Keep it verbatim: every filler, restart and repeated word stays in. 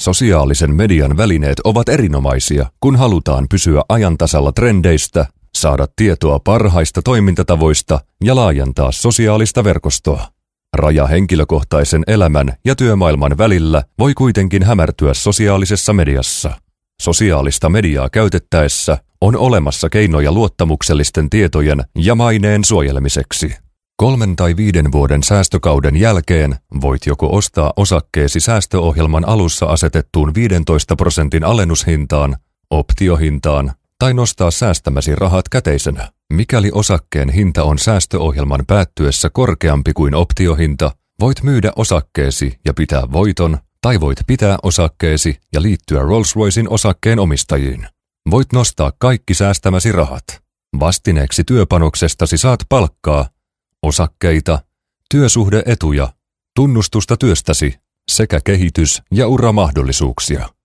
Sosiaalisen median välineet ovat erinomaisia, kun halutaan pysyä ajan tasalla trendeistä, saada tietoa parhaista toimintatavoista ja laajentaa sosiaalista verkostoa. Raja henkilökohtaisen elämän ja työmaailman välillä voi kuitenkin hämärtyä sosiaalisessa mediassa. Sosiaalista mediaa käytettäessä on olemassa keinoja luottamuksellisten tietojen ja maineen suojelemiseksi. Kolmen tai viiden vuoden säästökauden jälkeen voit joko ostaa osakkeesi säästöohjelman alussa asetettuun viidentoista prosentin alennushintaan, optiohintaan tai nostaa säästämäsi rahat käteisenä. Mikäli osakkeen hinta on säästöohjelman päättyessä korkeampi kuin optiohinta, voit myydä osakkeesi ja pitää voiton, tai voit pitää osakkeesi ja liittyä Rolls-Roycen osakkeen omistajiin. Voit nostaa kaikki säästämäsi rahat. Vastineeksi työpanoksestasi saat palkkaa, osakkeita, työsuhde-etuja, tunnustusta työstäsi sekä kehitys- ja uramahdollisuuksia.